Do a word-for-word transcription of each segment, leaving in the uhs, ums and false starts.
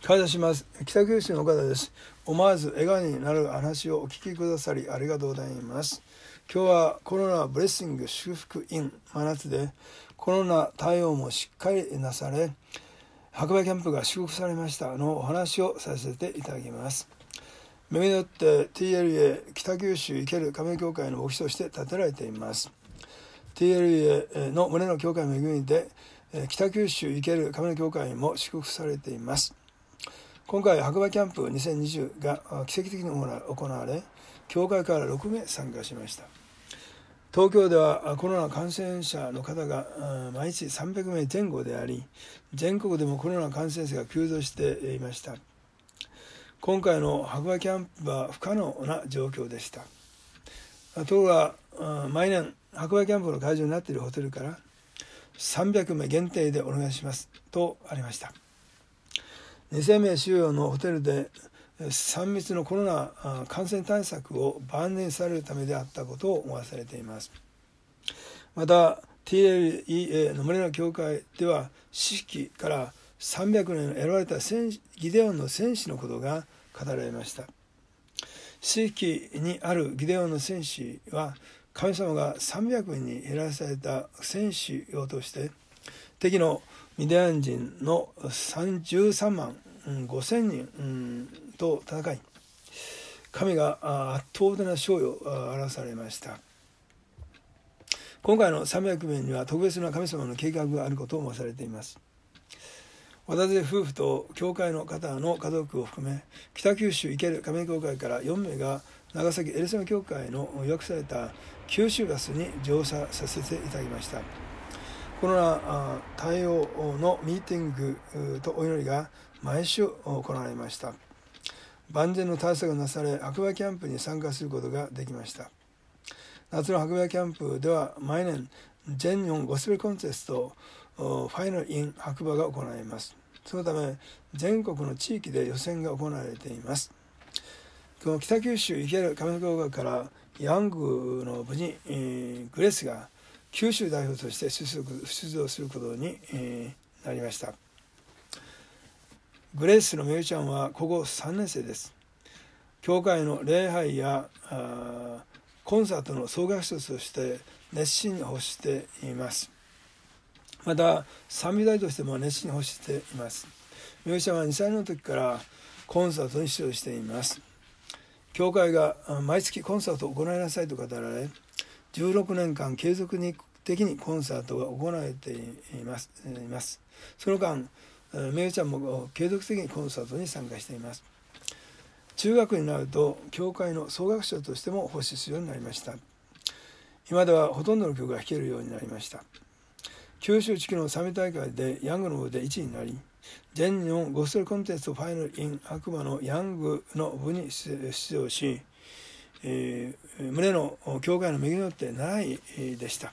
感謝します。北九州の方です。思わず笑顔になる話をお聞きくださりありがとうございます。今日はコロナブレッシング祝福 in 真夏でコロナ対応もしっかりなされ、白馬キャンプが祝福されましたのお話をさせていただきます。恵みによって ティーエルエー 北九州生ける加盟教会の牧師として建てられています。ティーエルエー の胸の教会の恵みで北九州生ける加盟教会も祝福されています。今回白馬キャンプにせんにじゅうが奇跡的に行われ、教会からろくめい参加しました。東京ではコロナ感染者の方が毎日さんびゃくめいぜん後であり、全国でもコロナ感染者が急増していました。今回の白馬キャンプは不可能な状況でした。ところが毎年白馬キャンプの会場になっているホテルからさんびゃくめい限定でお願いしますとありました。にせんめい収容のホテルでさん密のコロナ感染対策を万全されるためであったことを思わされています。また ティーエルイーエー の群れの教会では四式からさんびゃくねんの選ばれたギデオンの戦士のことが語られました。四式にあるギデオンの戦士は神様がさんびゃくにんに減らされた戦士を通して敵のミディアン人のじゅうさんまんごせんにんと戦い、神が圧倒的な勝利を表されました。今回のさんびゃくめいには特別な神様の計画があることを申されています。私夫婦と教会の方の家族を含め北九州生ける加盟教会からよんめいが長崎エルサレム教会の予約された九州バスに乗車させていただきました。コロナ対応のミーティングとお祈りが毎週行われました。万全の対策がなされ、白馬キャンプに参加することができました。夏の白馬キャンプでは毎年全日本ゴスペルコンテストファイナルイン白馬が行われます。そのため全国の地域で予選が行われています。この北九州生ける加盟教会からヤングの部に、えー、グレースが九州代表として出場することに、えー、なりました。グレースのめぐちゃんは高校さんねん生です。教会の礼拝やコンサートの総合施設として熱心に欲しています。また賛美隊としても熱心に欲しています。めぐちゃんはにさいの時からコンサートに出場しています。教会が毎月コンサートを行いなさいと語られ、じゅうろくねんかん継続的にコンサートが行われています。いますその間、めぐちゃんも継続的にコンサートに参加しています。中学になると教会の総楽章としても奉仕するようになりました。今ではほとんどの曲が弾けるようになりました。九州地区のサミ大会でヤングの部でいちいになり、全日本ゴスペルコンテストファイナルイン白馬のヤングの部に出場し、えー、群れの教会の恵みによってなないでした。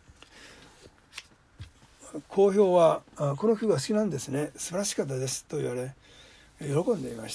好評はこの曲が好きなんですね、素晴らしかったですと言われ喜んでいました。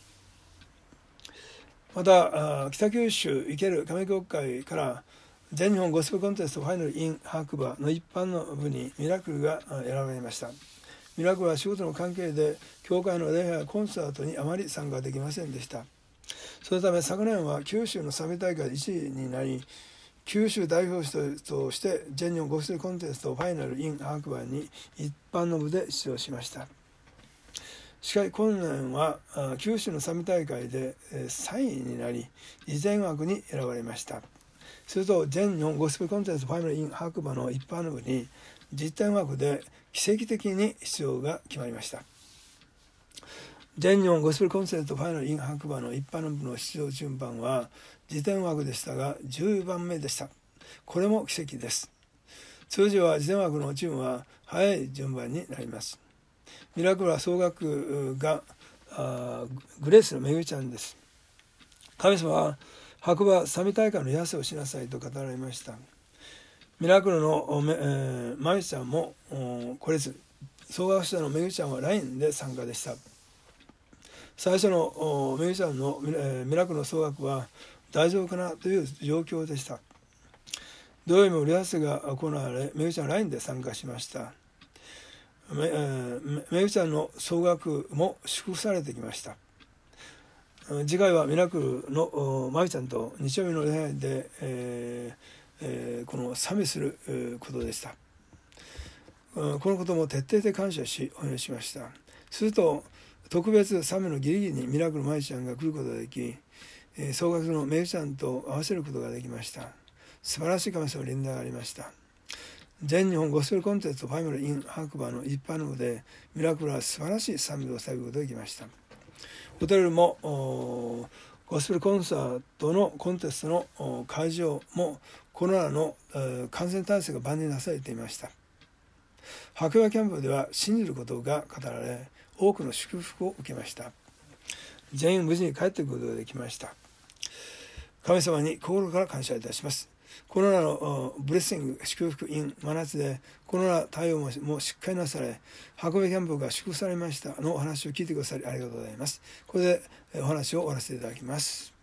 また北九州生ける加盟教会から全日本ゴスペルコンテストファイナルイン白馬の一般の部にミラクルが選ばれました。ミラクルは仕事の関係で教会の礼拝やコンサートにあまり参加できませんでした。そのため昨年は九州のサミ大会でいちいになり、九州代表として全日本ゴスペルコンテストファイナルイン白馬に一般の部で出場しました。しかし今年は九州のサミ大会でさんいになり、事前枠に選ばれました。すると全日本ゴスペルコンテストファイナルイン白馬の一般の部に実践枠で奇跡的に出場が決まりました。全日本ゴスペルコンテストファイナルイン白馬の一般の部の出場順番は次点枠でしたがじゅうばんめでした。これも奇跡です。通常は次点枠の順は早い順番になります。ミラクルは総額がグレースのめぐちゃんです。神様は白馬サミ大会の癒せをしなさいと語られました。ミラクルのまゆちゃんも来れず、総額者のめぐちゃんは ライン で参加でした。最初のめぐちゃんのミラクルの総額は大丈夫かなという状況でした。土曜日もリハーサルが行われ、めぐちゃんは ライン で参加しました。 め、えー、めぐちゃんの総額も祝福されてきました。次回はミラクルのまゆちゃんと日曜日の礼拝で、えーえー、この賛美することでした。このことも徹底的感謝しお祈りしました。すると特別賛美のギリギリにミラクルまゆちゃんが来ることができ、総額のめぐちゃんと合わせることができました。素晴らしい神様の臨在がありました。全日本ゴスペルコンテンツファイマルイン白馬の一般のでミラクルは素晴らしい賛美をされることができました。ホテルもゴスペルコンサートのコンテストの会場もコロナの感染対策が万人なされていました。白馬キャンプでは信じることが語られ多くの祝福を受けました。全員無事に帰ってくることができました。神様に心から感謝いたします。コロナのブレッシング祝福 in 真夏でコロナ対応 も, もしっかりなされ白馬キャンプが祝福されましたのお話を聞いてくださりありがとうございます。これでお話を終わらせていただきます。